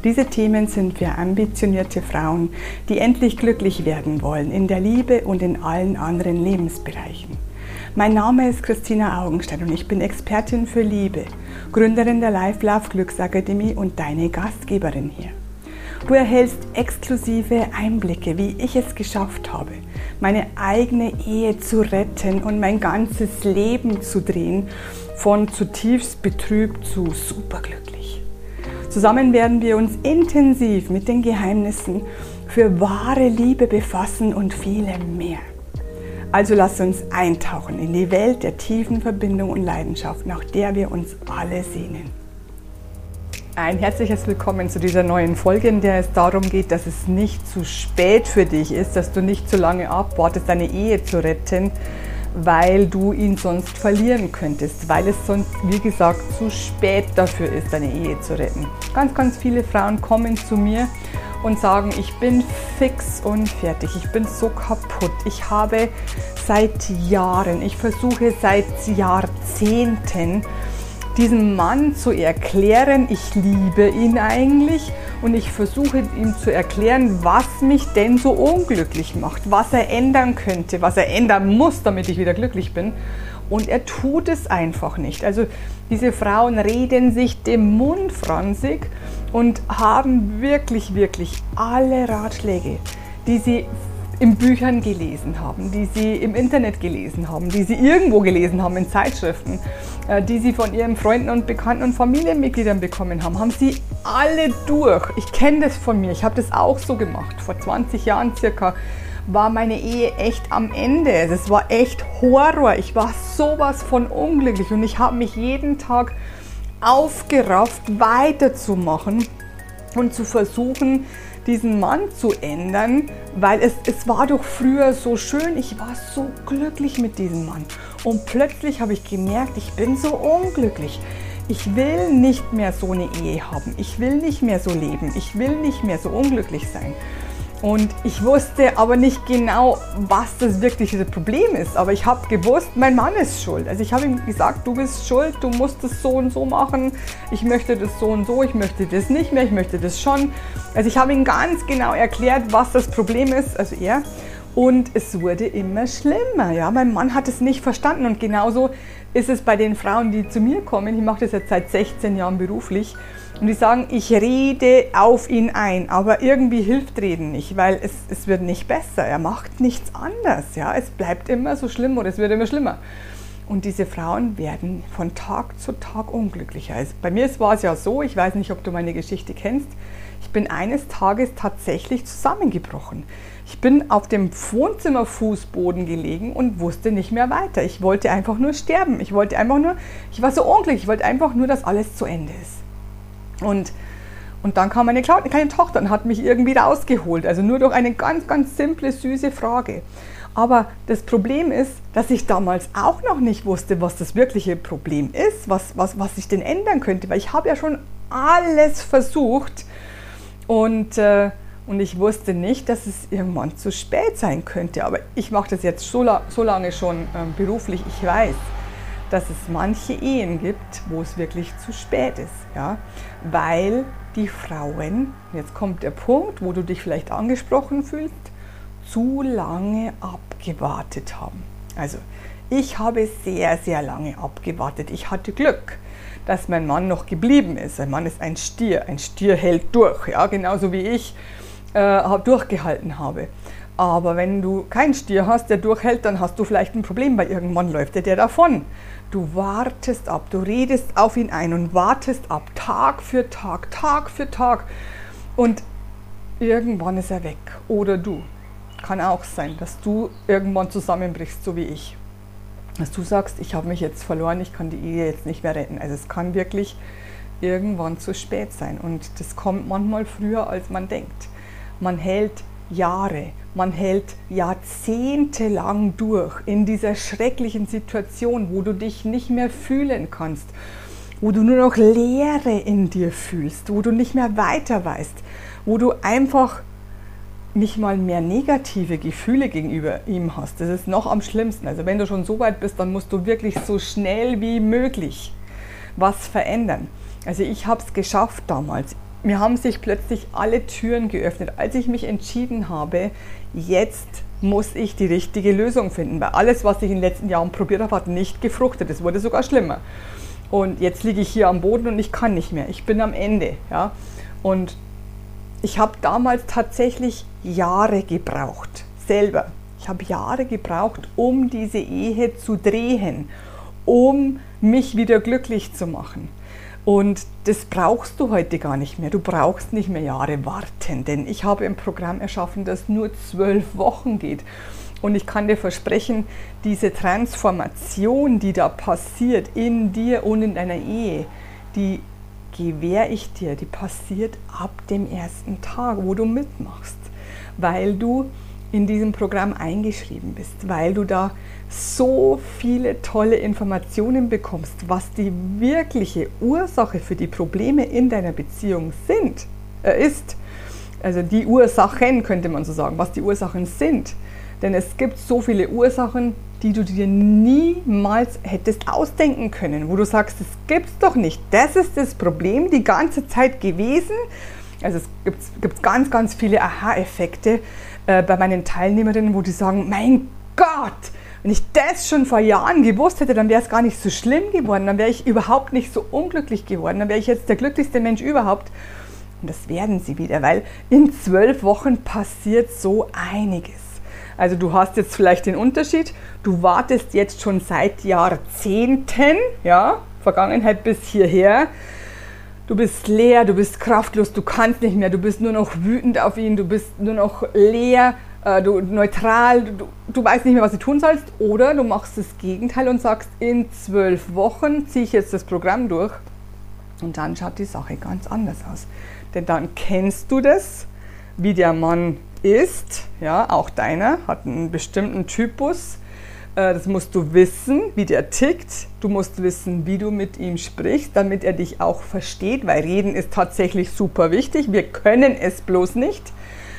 Diese Themen sind für ambitionierte Frauen, die endlich glücklich werden wollen in der Liebe und in allen anderen Lebensbereichen. Mein Name ist Christina Augenstein und ich bin Expertin für Liebe, Gründerin der Life Love Glücksakademie und deine Gastgeberin hier. Du erhältst exklusive Einblicke, wie ich es geschafft habe, meine eigene Ehe zu retten und mein ganzes Leben zu drehen, von zutiefst betrübt zu superglücklich. Zusammen werden wir uns intensiv mit den Geheimnissen für wahre Liebe befassen und vielem mehr. Also lass uns eintauchen in die Welt der tiefen Verbindung und Leidenschaft, nach der wir uns alle sehnen. Ein herzliches Willkommen zu dieser neuen Folge, in der es darum geht, dass es nicht zu spät für dich ist, dass du nicht zu lange abwartest, deine Ehe zu retten, weil du ihn sonst verlieren könntest, weil es sonst, wie gesagt, zu spät dafür ist, deine Ehe zu retten. Ganz viele Frauen kommen zu mir und sagen, ich bin fix und fertig, ich bin so kaputt, ich habe seit Jahren, ich versuche seit Jahrzehnten, diesem Mann zu erklären, ich liebe ihn eigentlich und ich versuche ihm zu erklären, was mich denn so unglücklich macht, was er ändern könnte, was er ändern muss, damit ich wieder glücklich bin. Und er tut es einfach nicht. Also diese Frauen reden sich den Mund franzig und haben wirklich alle Ratschläge, die sie in Büchern gelesen haben, die sie im Internet gelesen haben, die sie irgendwo gelesen haben in Zeitschriften, die sie von ihren Freunden und Bekannten und Familienmitgliedern bekommen haben, haben sie alle durch. Ich kenne das von mir, ich habe das auch so gemacht. Vor 20 Jahren circa war meine Ehe echt am Ende. Es war echt Horror. Ich war sowas von unglücklich und ich habe mich jeden Tag aufgerafft, weiterzumachen und zu versuchen, diesen Mann zu ändern, weil es war doch früher so schön, ich war so glücklich mit diesem Mann. Und plötzlich habe ich gemerkt, ich bin so unglücklich. Ich will nicht mehr so eine Ehe haben, ich will nicht mehr so leben, ich will nicht mehr so unglücklich sein. Und ich wusste aber nicht genau, was das wirkliche Problem ist. Aber ich habe gewusst, mein Mann ist schuld. Also ich habe ihm gesagt, du bist schuld, du musst das so und so machen. Ich möchte das so und so, ich möchte das nicht mehr, ich möchte das schon. Also ich habe ihm ganz genau erklärt, was das Problem ist, also er. Und es wurde immer schlimmer. Ja? Mein Mann hat es nicht verstanden. Und genauso ist es bei den Frauen, die zu mir kommen. Ich mache das jetzt seit 16 Jahren beruflich. Und die sagen, ich rede auf ihn ein, aber irgendwie hilft Reden nicht, weil es wird nicht besser. Er macht nichts anders. Ja? Es bleibt immer so schlimm oder es wird immer schlimmer. Und diese Frauen werden von Tag zu Tag unglücklicher. Also bei mir war es ja so, ich weiß nicht, ob du meine Geschichte kennst, ich bin eines Tages tatsächlich zusammengebrochen. Ich bin auf dem Wohnzimmerfußboden gelegen und wusste nicht mehr weiter. Ich wollte einfach nur sterben. Ich war so unglücklich, ich wollte einfach nur, dass alles zu Ende ist. Und dann kam meine kleine Tochter und hat mich irgendwie rausgeholt. Also nur durch eine ganz simple, süße Frage. Aber das Problem ist, dass ich damals auch noch nicht wusste, was das wirkliche Problem ist, was ich denn ändern könnte. Weil ich habe ja schon alles versucht und ich wusste nicht, dass es irgendwann zu spät sein könnte. Aber ich mache das jetzt so lange schon beruflich. Ich weiß, dass es manche Ehen gibt, wo es wirklich zu spät ist. Ja? Weil die Frauen, jetzt kommt der Punkt, wo du dich vielleicht angesprochen fühlst, zu lange abgewartet haben. Also ich habe sehr lange abgewartet. Ich hatte Glück, dass mein Mann noch geblieben ist. Mein Mann ist ein Stier. Ein Stier hält durch, ja? Genauso wie ich durchgehalten habe. Aber wenn du keinen Stier hast, der durchhält, dann hast du vielleicht ein Problem, weil irgendwann läuft der davon. Du wartest ab, du redest auf ihn ein und wartest ab, Tag für Tag. Und irgendwann ist er weg. Oder du. Kann auch sein, dass du irgendwann zusammenbrichst, so wie ich. Dass du sagst, ich habe mich jetzt verloren, ich kann die Ehe jetzt nicht mehr retten. Also es kann wirklich irgendwann zu spät sein. Und das kommt manchmal früher, als man denkt. Man hält Jahre, man hält Jahrzehnte lang durch in dieser schrecklichen Situation, wo du dich nicht mehr fühlen kannst, wo du nur noch Leere in dir fühlst, wo du nicht mehr weiter weißt, wo du einfach nicht mal mehr negative Gefühle gegenüber ihm hast. Das ist noch am schlimmsten. Also wenn du schon so weit bist, dann musst du wirklich so schnell wie möglich was verändern. Also ich habe es geschafft damals. mir haben sich plötzlich alle Türen geöffnet, als ich mich entschieden habe, jetzt muss ich die richtige Lösung finden, weil alles, was ich in den letzten Jahren probiert habe, hat nicht gefruchtet, es wurde sogar schlimmer. Und jetzt liege ich hier am Boden und ich kann nicht mehr, ich bin am Ende. Ja? Und ich habe damals tatsächlich Jahre gebraucht, selber. Ich habe Jahre gebraucht, um diese Ehe zu drehen, um mich wieder glücklich zu machen. Und das brauchst du heute gar nicht mehr. Du brauchst nicht mehr Jahre warten, denn ich habe ein Programm erschaffen, das nur 12 Wochen geht. Und ich kann dir versprechen, diese Transformation, die da passiert in dir und in deiner Ehe, die gewähre ich dir, die passiert ab dem ersten Tag, wo du mitmachst, weil du in diesem Programm eingeschrieben bist, weil du da so viele tolle Informationen bekommst, was die wirkliche Ursache für die Probleme in deiner Beziehung ist. Also die Ursachen, könnte man so sagen, was die Ursachen sind. Denn es gibt so viele Ursachen, die du dir niemals hättest ausdenken können, wo du sagst, das gibt's doch nicht. Das ist das Problem die ganze Zeit gewesen. Also es gibt ganz, ganz viele Aha-Effekte bei meinen Teilnehmerinnen, wo die sagen, mein Gott, wenn ich das schon vor Jahren gewusst hätte, dann wäre es gar nicht so schlimm geworden, dann wäre ich überhaupt nicht so unglücklich geworden, dann wäre ich jetzt der glücklichste Mensch überhaupt. Und das werden sie wieder, weil in 12 Wochen passiert so einiges. Also du hast jetzt vielleicht den Unterschied, du wartest jetzt schon seit Jahrzehnten, ja, Vergangenheit bis hierher, du bist leer, du bist kraftlos, du kannst nicht mehr, du bist nur noch wütend auf ihn, du bist nur noch leer, neutral, du weißt nicht mehr, was du tun sollst, oder du machst das Gegenteil und sagst, in 12 Wochen ziehe ich jetzt das Programm durch und dann schaut die Sache ganz anders aus. Denn dann kennst du das, wie der Mann ist, ja, auch deiner, hat einen bestimmten Typus, das musst du wissen, wie der tickt, du musst wissen, wie du mit ihm sprichst, damit er dich auch versteht, weil Reden ist tatsächlich super wichtig, wir können es bloß nicht.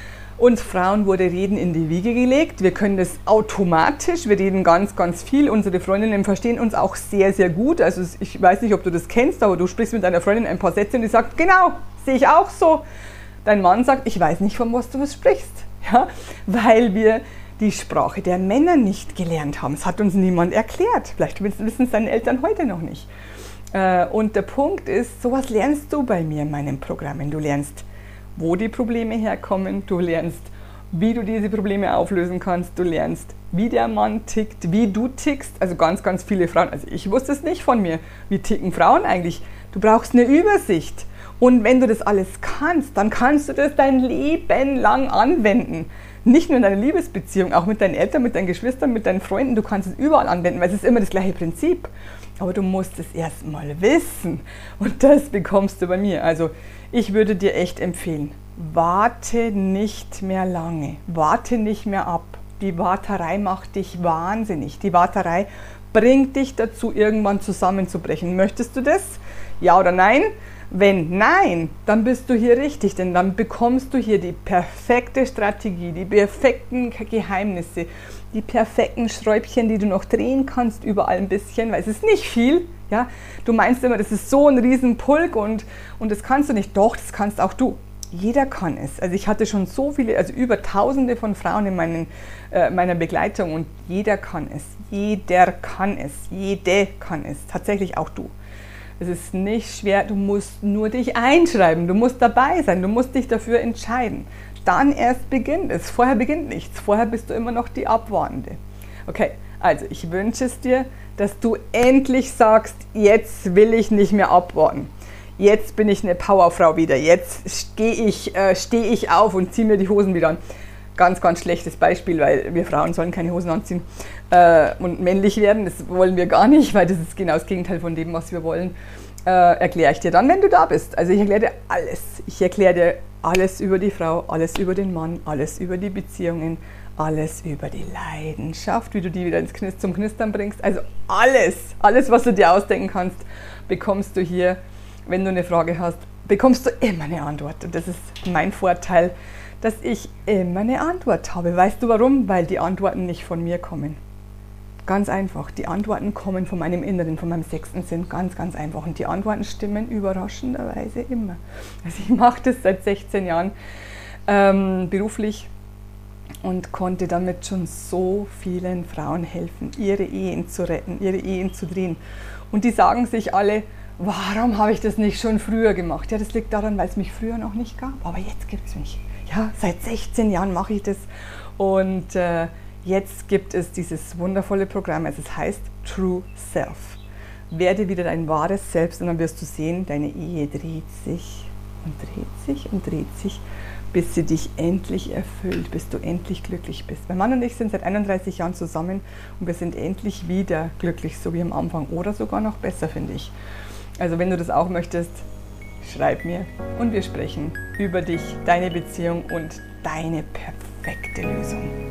Uns Frauen wurde Reden in die Wiege gelegt, wir können das automatisch, wir reden ganz, ganz viel, unsere Freundinnen verstehen uns auch sehr, sehr gut, also ich weiß nicht, ob du das kennst, aber du sprichst mit deiner Freundin ein paar Sätze und die sagt, genau, sehe ich auch so. Dein Mann sagt, ich weiß nicht, von was du sprichst, ja? Weil wir die Sprache der Männer nicht gelernt haben. Es hat uns niemand erklärt. Vielleicht wissen es deine Eltern heute noch nicht. Und der Punkt ist, sowas lernst du bei mir in meinen Programmen. Du lernst, wo die Probleme herkommen. Du lernst, wie du diese Probleme auflösen kannst. Du lernst, wie der Mann tickt, wie du tickst. Also ganz, ganz viele Frauen. Also ich wusste es nicht von mir. Wie ticken Frauen eigentlich? Du brauchst eine Übersicht. Und wenn du das alles kannst, dann kannst du das dein Leben lang anwenden. Nicht nur in deiner Liebesbeziehung, auch mit deinen Eltern, mit deinen Geschwistern, mit deinen Freunden. Du kannst es überall anwenden, weil es ist immer das gleiche Prinzip. Aber du musst es erst mal wissen. Und das bekommst du bei mir. Also ich würde dir echt empfehlen, warte nicht mehr lange. Warte nicht mehr ab. Die Warterei macht dich wahnsinnig. Die Warterei bringt dich dazu, irgendwann zusammenzubrechen. Möchtest du das? Ja oder nein? Wenn nein, dann bist du hier richtig, denn dann bekommst du hier die perfekte Strategie, die perfekten Geheimnisse, die perfekten Schräubchen, die du noch drehen kannst, überall ein bisschen, weil es ist nicht viel. Ja? Du meinst immer, das ist so ein Riesenpulk und das kannst du nicht. Doch, das kannst auch du. Jeder kann es. Also ich hatte schon so viele, also über Tausende von Frauen in meiner Begleitung und jeder kann es. Jeder kann es. Jede kann es. Tatsächlich auch du. Es ist nicht schwer, du musst nur dich einschreiben, du musst dabei sein, du musst dich dafür entscheiden. Dann erst beginnt es, vorher beginnt nichts, vorher bist du immer noch die Abwartende. Okay, also ich wünsche es dir, dass du endlich sagst, jetzt will ich nicht mehr abwarten. Jetzt bin ich eine Powerfrau wieder, jetzt stehe ich auf und ziehe mir die Hosen wieder an. Ganz, ganz schlechtes Beispiel, weil wir Frauen sollen keine Hosen anziehen und männlich werden. Das wollen wir gar nicht, weil das ist genau das Gegenteil von dem, was wir wollen. Erkläre ich dir dann, wenn du da bist. Also ich erkläre dir alles. Ich erkläre dir alles über die Frau, alles über den Mann, alles über die Beziehungen, alles über die Leidenschaft, wie du die wieder zum Knistern bringst. Also alles, was du dir ausdenken kannst, bekommst du hier. Wenn du eine Frage hast, bekommst du immer eine Antwort. Und das ist mein Vorteil, dass ich immer eine Antwort habe. Weißt du warum? Weil die Antworten nicht von mir kommen. Ganz einfach. Die Antworten kommen von meinem Inneren, von meinem sechsten Sinn. Ganz, ganz einfach. Und die Antworten stimmen überraschenderweise immer. Also ich mache das seit 16 Jahren beruflich und konnte damit schon so vielen Frauen helfen, ihre Ehen zu retten, ihre Ehen zu drehen. Und die sagen sich alle, warum habe ich das nicht schon früher gemacht? Ja, das liegt daran, weil es mich früher noch nicht gab. Aber jetzt gibt es mich. Ja, seit 16 Jahren mache ich das. Und jetzt gibt es dieses wundervolle Programm. Also es heißt True Self. Werde wieder dein wahres Selbst und dann wirst du sehen, deine Ehe dreht sich und dreht sich und dreht sich, bis sie dich endlich erfüllt, bis du endlich glücklich bist. Mein Mann und ich sind seit 31 Jahren zusammen und wir sind endlich wieder glücklich, so wie am Anfang oder sogar noch besser, finde ich. Also wenn du das auch möchtest, schreib mir und wir sprechen über dich, deine Beziehung und deine perfekte Lösung.